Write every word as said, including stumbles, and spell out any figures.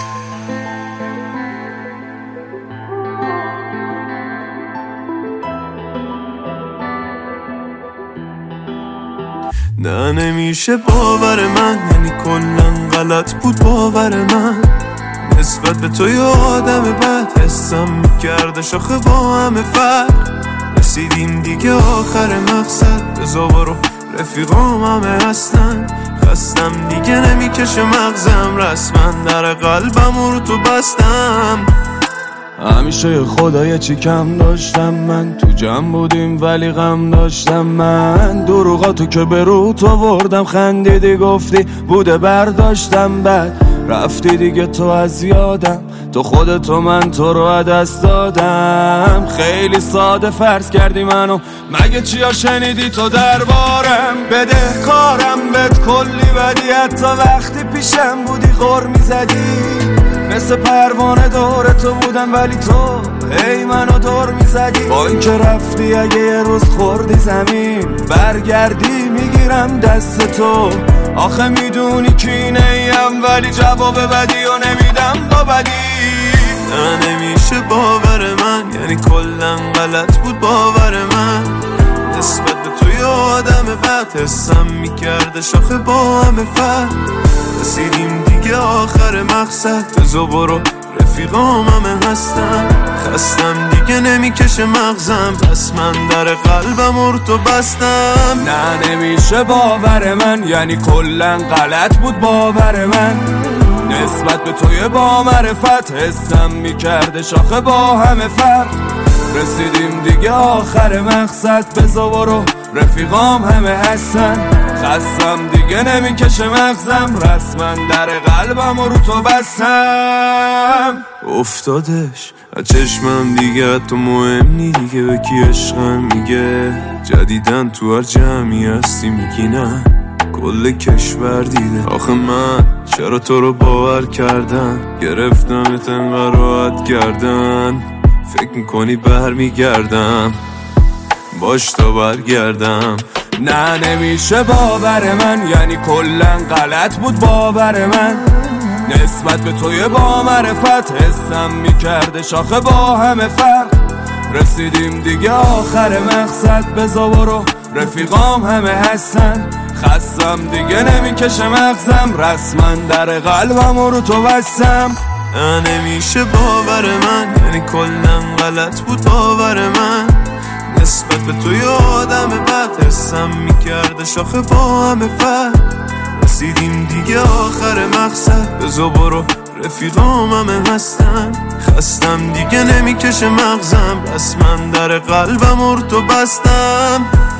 نه نمیشه باور من، یعنی کلن غلط بود باور من نسبت به تو. یه آدم بد حسم میکرده شاخه با همه فرق. رسیدیم دیگه آخر مقصد، بزا برو رفیقام همه هستن. خستم دیگه نمیکشه مغزم، رسما در قلبم رو تو بستم. همیشه خدای چی کم داشتم من، تو جمع بودیم ولی غم داشتم من. دروغاتو که به روت آوردم، خندیدی گفتی بوده برداشتم، بعد رفتی دیگه تو از یادم. تو خودتو من تو رو دست دادم. خیلی ساده فرض کردی منو، مگه چیا شنیدی تو دربارم؟ بده کارم بهت کلی بدی، حتی وقتی پیشم بودی غر میزدی. مثل پروانه دور تو بودم ولی تو هی منو دور میزدی. با این که رفتی اگه یه روز خوردی زمین، برگردی میگیرم دست تو. آخه میدونی کینه ایم ولی جواب بدی و نمیدم با بدی. نه نمیشه باور من، یعنی کلن غلط بود باور من نسبت به تو. یه آدم بد حسم میکرده شاخه با همه فرق. رسیدیم دیگه آخر مقصد، بزا برو رفیقام همه هستن. خستم دیگه نمیکشه مغزم، پس من در قلبم رو تو بستم. نه نمیشه باور من، یعنی کلن غلط بود باور من نسبت به توی با معرفت. حسم میکرده شاخه با همه فرق. رسیدیم دیگه آخر مقصد، بزا برو رفیقام همه هستن. خستم دیگه نمیکشه مغزم، رسما در قلبم رو تو بستم. افتادش از چشمم دیگه، تو مهم نی دیگه. به کی عشقم میگه جدیدن تو هر جمعی هستی میگی نه، کل کشور دیده. آخه من چرا تو رو باور کردم، گرفتمت انقدر راحت کردن. فکر میکنی برمیگردم، باش تا برگردم. نه نمیشه باور من، یعنی کلن غلط بود باور من نسبت به توی با معرفت. حسم میکرده شاخه با همه فرق. رسیدیم دیگه آخر مقصد، بزا برو رفیقام همه هستن. خستم دیگه نمیکشه مغزم، رسما در قلبم رو تو بستم. نه نمیشه باور من، یعنی کلن غلط بود باور من نسبت به تو. یه آدم بد حسم میکرده شاخه با همه فرق. رسیدیم دیگه آخر مقصد، بزا برو رفیقام همه هستن. خستم دیگه نمیکشه مغزم، بس من در قلبم رو تو بستم.